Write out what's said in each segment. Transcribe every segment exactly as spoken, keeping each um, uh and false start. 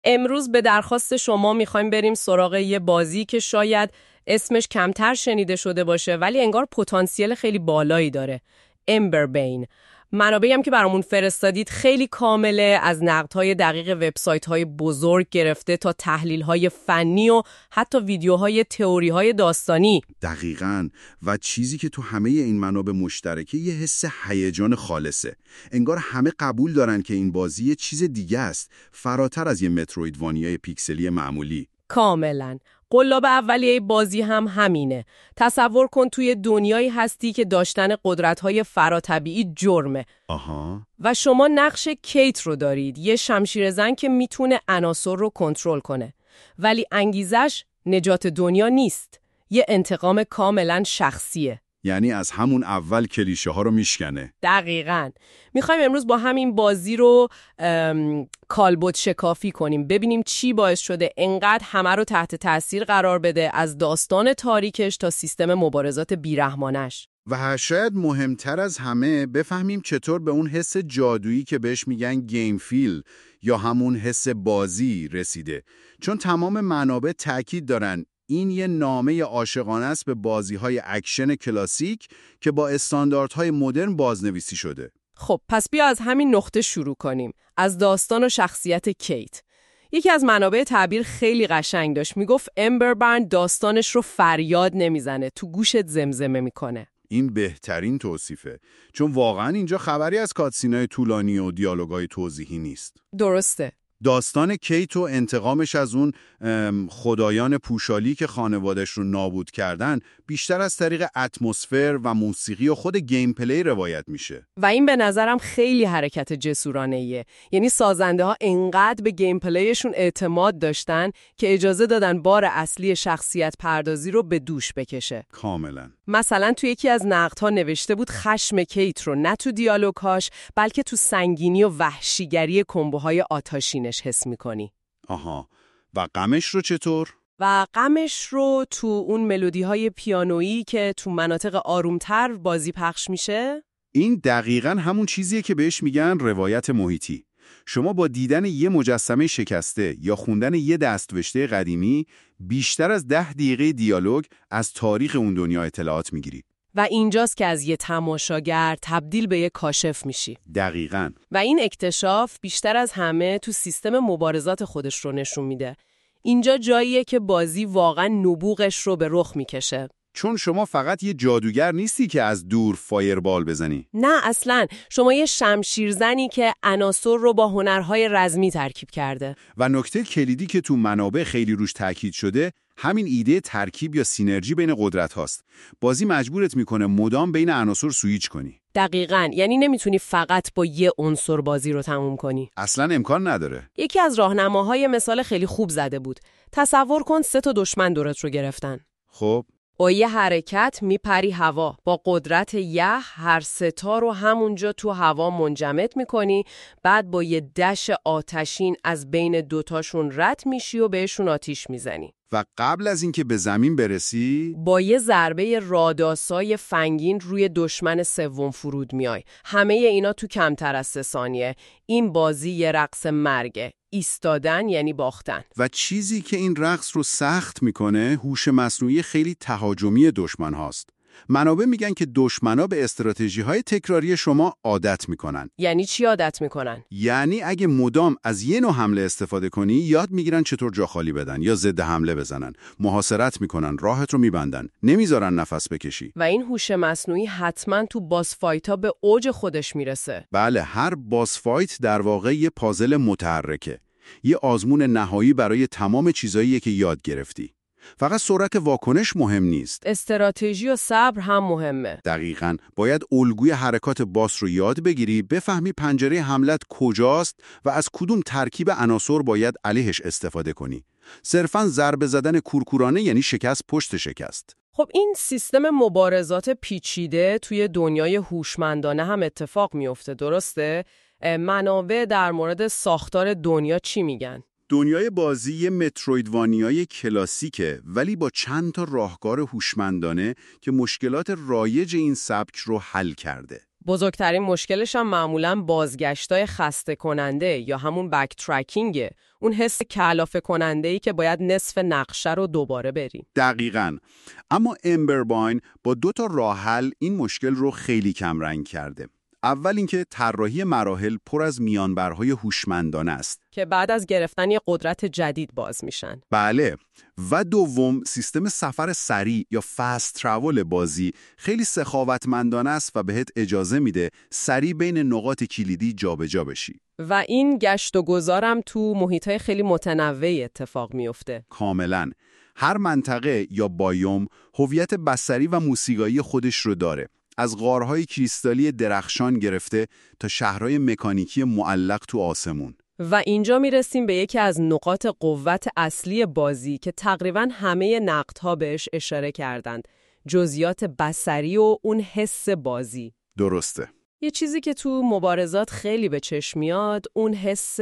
امروز به درخواست شما میخوایم بریم سراغ یه بازی که شاید اسمش کمتر شنیده شده باشه ولی انگار پتانسیل خیلی بالایی داره. امبربین. منابعی هم که برامون فرستادید خیلی کامله، از نقدهای دقیق وبسایت‌های بزرگ گرفته تا تحلیل‌های فنی و حتی ویدیوهای تئوری‌های داستانی. دقیقاً. و چیزی که تو همه این منابع مشترکه یه حس هیجان خالصه. انگار همه قبول دارن که این بازی یه چیز دیگه است، فراتر از یه مترویدوانیای پیکسلی معمولی. کاملاً. قلاب اولیه بازی هم همینه. تصور کن توی دنیایی هستی که داشتن قدرت‌های فراتبیعی جرمه. آها. و شما نقش کیت رو دارید، یه شمشیرزن که میتونه عناصر رو کنترل کنه. ولی انگیزش نجات دنیا نیست. یه انتقام کاملاً شخصیه. یعنی از همون اول کلیشه ها رو میشکنه. دقیقاً. میخوایم امروز با همین بازی رو کالبد شکافی کنیم، ببینیم چی باعث شده انقدر همه رو تحت تاثیر قرار بده، از داستان تاریکش تا سیستم مبارزات بیرحمانش. و شاید مهمتر از همه بفهمیم چطور به اون حس جادویی که بهش میگن گیم فیل یا همون حس بازی رسیده. چون تمام منابع تأکید دارن این یه نامه عاشقانه است به بازی‌های اکشن کلاسیک که با استانداردهای مدرن بازنویسی شده. خب پس بیا از همین نقطه شروع کنیم، از داستان و شخصیت کیت. یکی از منابع تعبیر خیلی قشنگ داشت، میگفت امبربرن داستانش رو فریاد نمیزنه، تو گوشت زمزمه میکنه. این بهترین توصیفه، چون واقعا اینجا خبری از کاتسینای طولانی و دیالوگای توضیحی نیست. درسته. داستان کیت و انتقامش از اون خدایان پوشالی که خانوادش رو نابود کردن بیشتر از طریق اتمسفر و موسیقی و خود گیم پلی روایت میشه. و این به نظرم خیلی حرکت جسورانه‌ایه. یعنی سازنده ها انقدر به گیم پلیشون اعتماد داشتن که اجازه دادن بار اصلی شخصیت پردازی رو به دوش بکشه. کاملا. مثلا تو یکی از نقدها نوشته بود خشم کیت رو نه تو دیالوگ‌هاش بلکه تو سنگینی و وحشیگری کمبوهای آتشینش حس می‌کنی. آها. و غمش رو چطور؟ و غمش رو تو اون ملودی‌های پیانویی که تو مناطق آرومتر بازی پخش میشه؟ این دقیقاً همون چیزیه که بهش میگن روایت محیطی. شما با دیدن یه مجسمه شکسته یا خوندن یه دست‌نوشته قدیمی بیشتر از ده دقیقه دیالوگ از تاریخ اون دنیا اطلاعات میگیرید. و اینجاست که از یه تماشاگر تبدیل به یه کاشف میشی. دقیقاً. و این اکتشاف بیشتر از همه تو سیستم مبارزات خودش رو نشون میده. اینجا جاییه که بازی واقعا نبوغش رو به رخ میکشه. چون شما فقط یه جادوگر نیستی که از دور فایربال بزنی. نه اصلاً. شما یه شمشیرزنی که عناصر رو با هنرهای رزمی ترکیب کرده. و نکته کلیدی که تو منابع خیلی روش تاکید شده همین ایده ترکیب یا سینرژی بین قدرت هاست. بازی مجبورت میکنه مدام بین عناصر سویچ کنی. دقیقاً. یعنی نمیتونی فقط با یه عنصر بازی رو تموم کنی. اصلاً امکان نداره. یکی از راهنماهای مثال خیلی خوب زده بود. تصور کن سه تا دشمن دورت رو گرفتن. خب با یه حرکت میپری هوا، با قدرت یه هر سه تا رو همونجا تو هوا منجمد میکنی، بعد با یه دش آتشین از بین دوتاشون رد میشی و بهشون آتیش میزنی. و قبل از اینکه به زمین برسی با یه ضربه راداسای فنگین روی دشمن سوم فرود میای. همه اینا تو کمتر از سه ثانیه. این بازی یه رقص مرگه. ایستادن یعنی باختن. و چیزی که این رقص رو سخت میکنه هوش مصنوعی خیلی تهاجمی دشمن هاست. منابع میگن که دشمنا به استراتژی‌های تکراری شما عادت میکنن. یعنی چی عادت میکنن؟ یعنی اگه مدام از یه نوع حمله استفاده کنی یاد میگیرن چطور جا خالی بدن یا ضد حمله بزنن، محاصرت میکنن، راهت رو میبندن، نمیذارن نفس بکشی. و این هوش مصنوعی حتما تو باس فایت‌ها به اوج خودش میرسه. بله، هر باس فایت در واقع یه پازل متحرکه. یه آزمون نهایی برای تمام چیزاییه که یاد گرفتی. فقط سرعت واکنش مهم نیست. استراتژی و صبر هم مهمه. دقیقاً. باید الگوی حرکات باس رو یاد بگیری، بفهمی پنجره حملت کجاست و از کدوم ترکیب عناصر باید علیهش استفاده کنی. صرفاً ضربه زدن کورکورانه یعنی شکست پشت شکست. خب این سیستم مبارزات پیچیده توی دنیای هوشمندانه هم اتفاق میفته، درسته؟ منابع در مورد ساختار دنیا چی میگن؟ دنیای بازی یه مترویدوانیای کلاسیکه ولی با چند تا راهکار هوشمندانه که مشکلات رایج این سبک رو حل کرده. بزرگترین مشکلش هم معمولاً بازگشتای خسته کننده یا همون بک ترکینگه. اون حس کلافه کننده‌ای که باید نصف نقشه رو دوباره بریم. دقیقاً. اما امبرباین با دو تا راه حل این مشکل رو خیلی کمرنگ کرده. اول اینکه طراحی مراحل پر از میانبرهای هوشمندانه است که بعد از گرفتن یه قدرت جدید باز میشن. بله. و دوم سیستم سفر سریع یا فست تراول بازی خیلی سخاوتمندانه است و بهت اجازه میده سریع بین نقاط کلیدی جابجا بشی. و این گشت و گذارم تو محیطای خیلی متنوعی اتفاق میفته. کاملاً. هر منطقه یا بایوم هویت بصری و موسیقایی خودش رو داره. از غارهای کریستالی درخشان گرفته تا شهرهای مکانیکی معلق تو آسمون. و اینجا میرسیم به یکی از نقاط قوت اصلی بازی که تقریباً همه نقدها بهش اشاره کردند. جزئیات بصری و اون حس بازی. درسته. یه چیزی که تو مبارزات خیلی به چشم میاد اون حس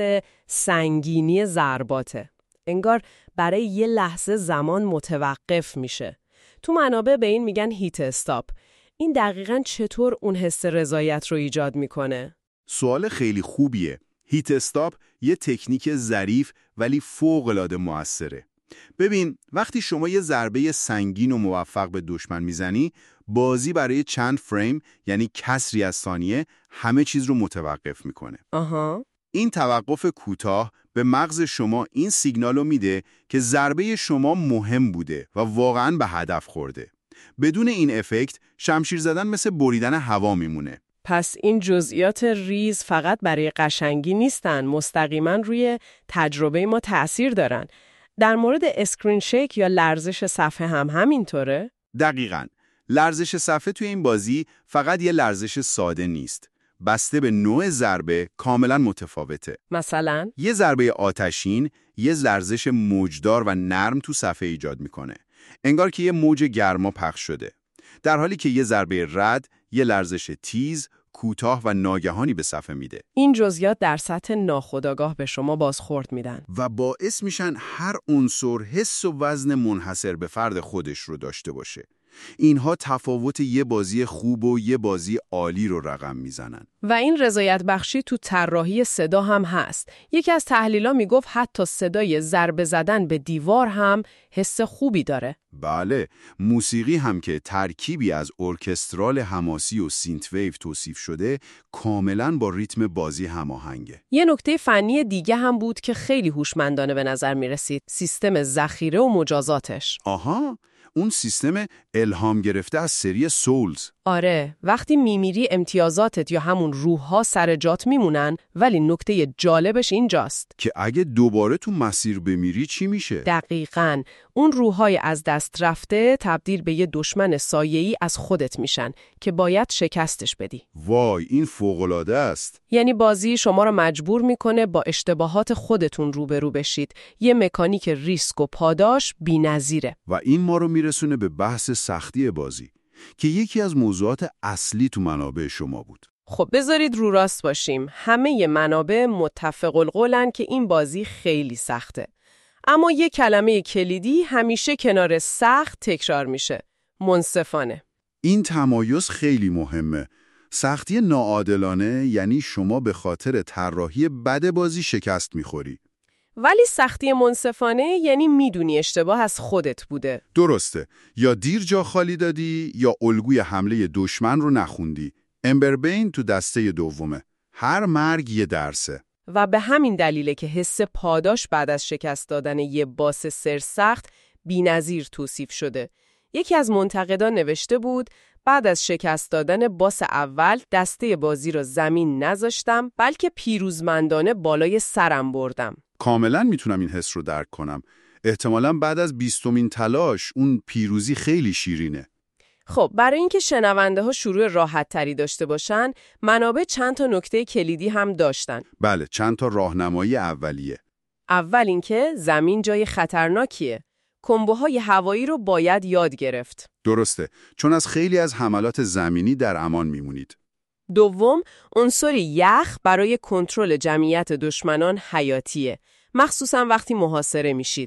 سنگینی ضرباته. انگار برای یه لحظه زمان متوقف میشه. تو منابع به این میگن هیت استاپ. این دقیقاً چطور اون حس رضایت رو ایجاد میکنه؟ سوال خیلی خوبیه. هیت استاپ یه تکنیک ظریف ولی فوق‌العاده موثره. ببین، وقتی شما یه ضربه سنگین و موفق به دشمن میزنی، بازی برای چند فریم، یعنی کسری از ثانیه، همه چیز رو متوقف میکنه. آها. این توقف کوتاه به مغز شما این سیگنال رو میده که ضربه شما مهم بوده و واقعاً به هدف خورده. بدون این افکت، شمشیر زدن مثل بریدن هوا میمونه. پس این جزئیات ریز فقط برای قشنگی نیستن، مستقیما روی تجربه ما تأثیر دارن. در مورد اسکرین شیک یا لرزش صفحه هم همینطوره؟ دقیقاً. لرزش صفحه توی این بازی فقط یه لرزش ساده نیست. بسته به نوع ضربه کاملا متفاوته. مثلا یه ضربه آتشین یه لرزش موجدار و نرم تو صفحه ایجاد میکنه. انگار که یه موج گرما پخش شده. در حالی که یه ضربه رد یه لرزش تیز، کوتاه و ناگهانی به صفحه میده. این جزئیات در سطح ناخودآگاه به شما بازخورد میدن و باعث میشن هر عنصر حس و وزن منحصر به فرد خودش رو داشته باشه. اینها تفاوت یه بازی خوب و یه بازی عالی رو رقم میزنن. و این رضایت بخشی تو طراحی صدا هم هست. یکی از تحلیل‌ها میگفت حتی صدای ضربه زدن به دیوار هم حس خوبی داره. بله، موسیقی هم که ترکیبی از ارکسترال حماسی و سینت ویو توصیف شده، کاملاً با ریتم بازی هماهنگه. یه نکته فنی دیگه هم بود که خیلی هوشمندانه به نظر میرسید، سیستم ذخیره و مجازاتش. آها، اون سیستم الهام گرفته از سری سولز. آره، وقتی میمیری امتیازاتت یا همون روح‌ها سر جات میمونن، ولی نکته جالبش اینجاست که اگه دوباره تو مسیر بمیری چی میشه؟ دقیقاً، اون روح‌های از دست رفته تبدیل به یه دشمن سایه‌ای از خودت میشن که باید شکستش بدی. وای، این فوق‌العاده است. یعنی بازی شما رو مجبور میکنه با اشتباهات خودتون روبرو بشید. یه مکانیک ریسک و پاداش بی‌نظیره. و این ما رو میرسونه به بحث سختی بازی که یکی از موضوعات اصلی تو منابع شما بود. خب بذارید رو راست باشیم. همه منابع متفق القولن که این بازی خیلی سخته. اما یه کلمه کلیدی همیشه کنار سخت تکرار میشه: منصفانه. این تمایز خیلی مهمه. سختی ناعادلانه یعنی شما به خاطر طراحی بد بازی شکست میخوری. ولی سختی منصفانه یعنی میدونی اشتباه از خودت بوده. درسته. یا دیر جا خالی دادی یا الگوی حمله دشمن رو نخوندی. امبربین تو دسته دومه. هر مرگ یه درسه. و به همین دلیله که حس پاداش بعد از شکست دادن یه باس سرسخت بی‌نظیر توصیف شده. یکی از منتقدان نوشته بود: بعد از شکست دادن باس اول دسته بازی رو زمین نذاشتم، بلکه پیروزمندانه بالای سرم بردم. کاملا میتونم این حس رو درک کنم. احتمالاً بعد از بیستمین تلاش اون پیروزی خیلی شیرینه. خب برای اینکه شنونده ها شروع راحت تری داشته باشن، منابع چند تا نکته کلیدی هم داشتن. بله، چند تا راهنمایی اولیه. اول اینکه زمین جای خطرناکیه. کمبوهای هوایی رو باید یاد گرفت. درسته، چون از خیلی از حملات زمینی در امان میمونید. دوم، عنصر یخ برای کنترل جمعیت دشمنان حیاتیه، مخصوصا وقتی محاصره میشید.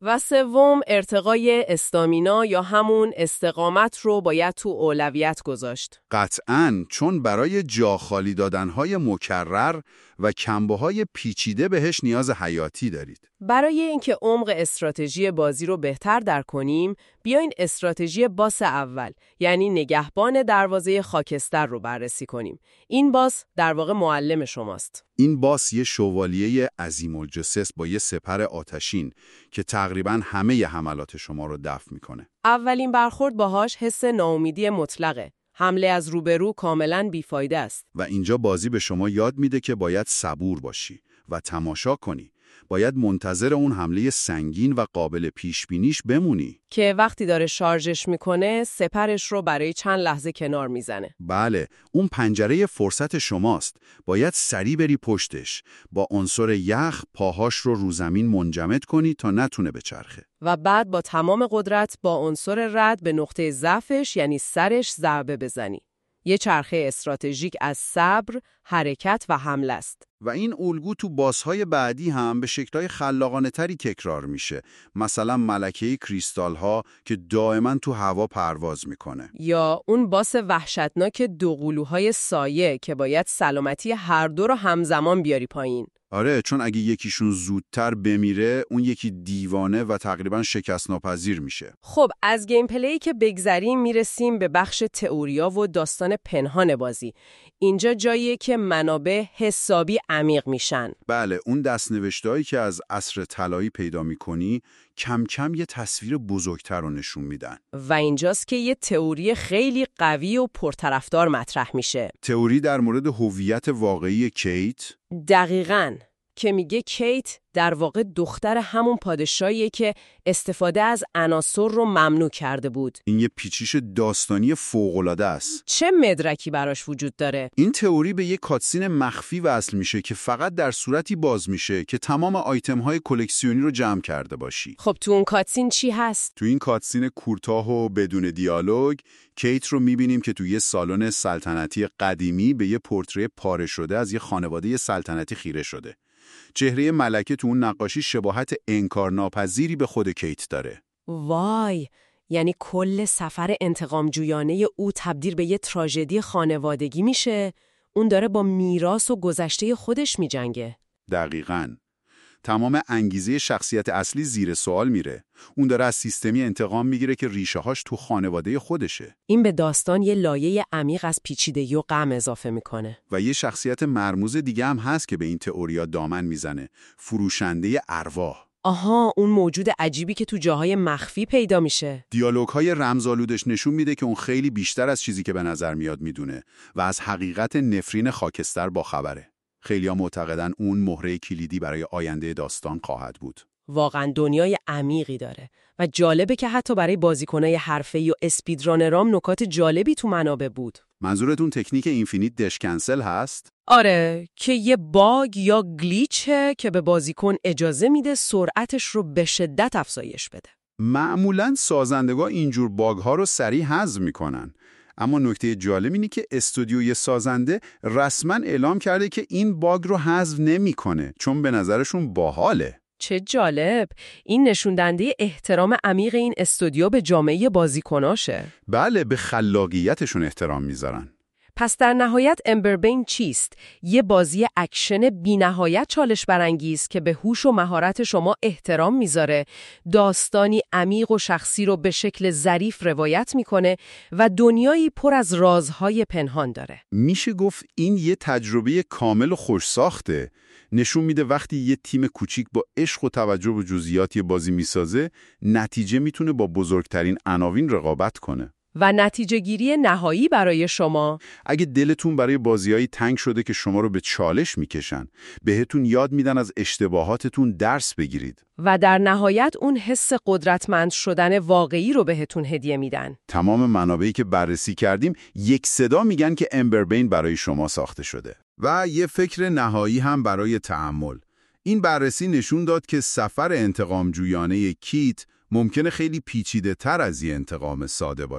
و سوم، ارتقای استامینا یا همون استقامت رو باید تو اولویت گذاشت. قطعاً، چون برای جا خالی دادنهای مکرر و کمبوهای پیچیده بهش نیاز حیاتی دارید. برای اینکه عمق استراتژی بازی رو بهتر درک کنیم، بیاین استراتژی باس اول، یعنی نگهبان دروازه خاکستر رو بررسی کنیم. این باس در واقع معلم شماست. این باس یه شوالیه عظیم الجثث با یه سپر آتشین که تقریباً همه ی حملات شما رو دفع میکنه. اولین برخورد باهاش حس ناامیدی مطلقه. حمله از روبرو کاملاً بیفایده است. و اینجا بازی به شما یاد میده که باید صبور باشی و تماشا کنی. باید منتظر اون حمله سنگین و قابل پیشبینیش بمونی. که وقتی داره شارژش میکنه، سپرش رو برای چند لحظه کنار میزنه. بله، اون پنجره فرصت شماست. باید سریع بری پشتش. با عنصر یخ پاهاش رو رو زمین منجمد کنی تا نتونه بچرخه. و بعد با تمام قدرت با عنصر رد به نقطه ضعفش یعنی سرش ضربه بزنی. یه چرخه استراتژیک از صبر، حرکت و حمله است. و این الگو تو بازهای بعدی هم به شکل‌های خلاقانه تری تکرار میشه. مثلا ملکه کریستال ها که دائما تو هوا پرواز میکنه. یا اون باس وحشتناک دوقلوهای سایه که باید سلامتی هر دو رو همزمان بیاری پایین. آره، چون اگه یکیشون زودتر بمیره، اون یکی دیوانه و تقریبا شکست ناپذیر میشه. خب از گیم پلی که بگذریم میرسیم به بخش تئوریا و داستان پنهان بازی. اینجا جاییه که منابع حسابی عمیق میشن. بله، اون دست‌نوشته‌هایی که از عصر طلایی پیدا میکنی کم کم یه تصویر بزرگتر رو نشون میدن. و اینجاست که یه تئوری خیلی قوی و پرطرفدار مطرح میشه. تئوری در مورد هویت واقعی کیت؟ دقیقاً، که میگه کیت در واقع دختر همون پادشاهیه که استفاده از عناصر رو ممنوع کرده بود. این یه پیچیش داستانی فوق‌العاده است. چه مدرکی براش وجود داره؟ این تئوری به یه کاتسین مخفی وصل میشه که فقط در صورتی باز میشه که تمام آیتم‌های کلکسیونی رو جمع کرده باشی. خب تو اون کاتسین چی هست؟ تو این کاتسین کوتاه و بدون دیالوگ، کیت رو میبینیم که تو یه سالن سلطنتی قدیمی به یه پورتری پاره شده از یه خانواده سلطنتی خیره شده. چهره ملکه تو اون نقاشی شباهت انکارناپذیری به خود کیت داره. وای، یعنی کل سفر انتقام جویانه او تبدیل به یه تراژدی خانوادگی میشه. اون داره با میراث و گذشته خودش میجنگه. دقیقاً. تمام انگیزه شخصیت اصلی زیر سوال میره. اون داره از سیستمی انتقام میگیره که ریشه‌هاش تو خانواده خودشه. این به داستان یه لایه عمیق از پیچیدگی و غم اضافه میکنه. و یه شخصیت مرموز دیگه هم هست که به این تئوریا دامن میزنه. فروشنده ارواح. آها، اون موجود عجیبی که تو جاهای مخفی پیدا میشه. دیالوگ‌های رمزآلودش نشون میده که اون خیلی بیشتر از چیزی که به نظر میاد میدونه و از حقیقت نفرین خاکستر باخبره. خیلی‌ها معتقدن اون مهره کلیدی برای آینده داستان خواهد بود. واقعا دنیای عمیقی داره و جالبه که حتی برای بازیکنای حرفه‌ای و اسپیدرانرام نکات جالبی تو منابع بود. منظورتون تکنیک اینفینیت دش کنسل هست؟ آره، که یه باگ یا گلیچه که به بازیکن اجازه میده سرعتش رو به شدت افزایش بده. معمولاً سازندگان اینجور باگ‌ها رو سریع حذف میکنن. اما نکته جالب اینه که استودیوی سازنده رسما اعلام کرده که این باگ رو حذف نمیکنه چون به نظرشون باحاله. چه جالب! این نشون دهنده احترام عمیق این استودیو به جامعه بازیکناشه. بله، به خلاقیتشون احترام میذارن. پس در نهایت امبربین چیست؟ یه بازی اکشن بی‌نهایت چالش برانگیز که به هوش و مهارت شما احترام میذاره، داستانی عمیق و شخصی رو به شکل ظریف روایت میکنه و دنیایی پر از رازهای پنهان داره. میشه گفت این یه تجربه کامل و خوش ساخته. نشون میده وقتی یه تیم کوچیک با عشق و توجه به جزئیات یه بازی میسازه، نتیجه میتونه با بزرگترین عناوین رقابت کنه. و نتیجه گیری نهایی برای شما، اگه دلتون برای بازیایی تنگ شده که شما رو به چالش میکشن، بهتون یاد میدن از اشتباهاتتون درس بگیرید. و در نهایت اون حس قدرتمند شدن واقعی رو بهتون هدیه میدن. تمام منابعی که بررسی کردیم یک صدا میگن که امبربین برای شما ساخته شده. و یه فکر نهایی هم برای تأمل. این بررسی نشون داد که سفر انتقام جویانه کیت ممکنه خیلی پیچیده تر از یه انتقام ساده باشه.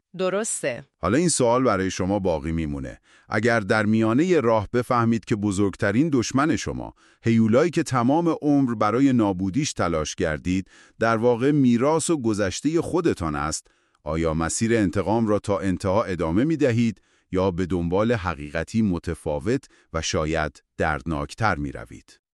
درسته. حالا این سوال برای شما باقی میمونه. اگر در میانه راه بفهمید که بزرگترین دشمن شما، هیولایی که تمام عمر برای نابودیش تلاش کردید، در واقع میراث و گذشته خودتان است، آیا مسیر انتقام را تا انتها ادامه می دهید یا به دنبال حقیقتی متفاوت و شاید دردناکتر می روید؟